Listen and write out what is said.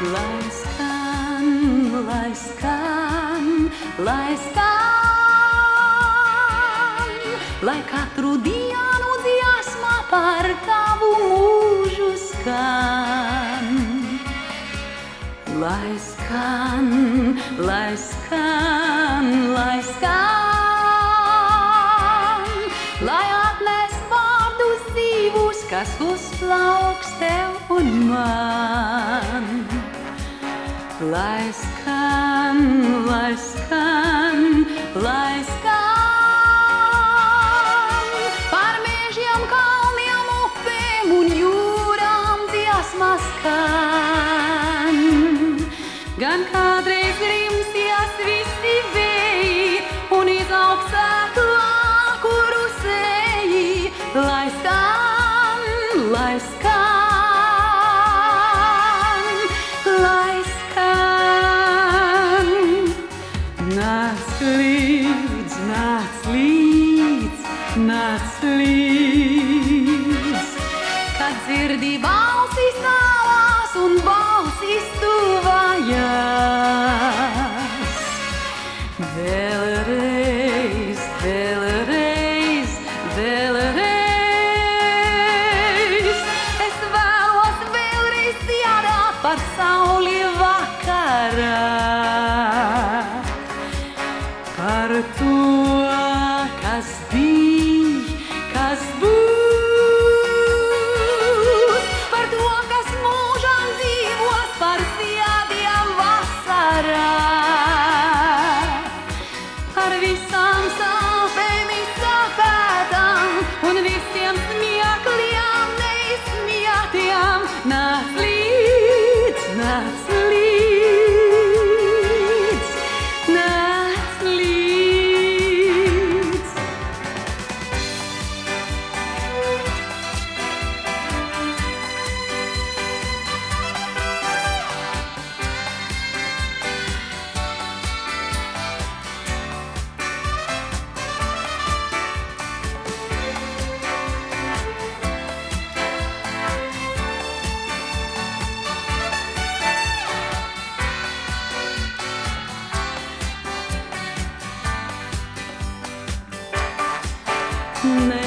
Lai skan, lai skan, lai skan, lai katru dienu dziesma par tavu mūžu skan. Lai skan, lai skan, lai skan, lai atnes vārdus dzīvus, kas uzplauks tev un man. Lai skan, lai skan, lai skan, par mežiem, kalniem, upēm un jūrām dziesma skan. Gan kādreiz rimsies visi vēji un izaugs sēklā, kuru sēji. Lai skan, lai skan, lai skan. Nāc līdz, nāc līdz, nāc līdz, kad dzirdi balsis tālās un balsis tuvājās. Vēlreiz, vēlreiz, vēlreiz, es vēlos vēlreiz dziedāt par sauli vakarā. Par to, kas bij, kas būs, par to, kas mūžam dzīvos, par ziediem vasarā. Par visām sāpēm izsāpētām un visiem smiekliem neizsmietiem. Nāc līdz, nāc līdz, nāc līdz. Ne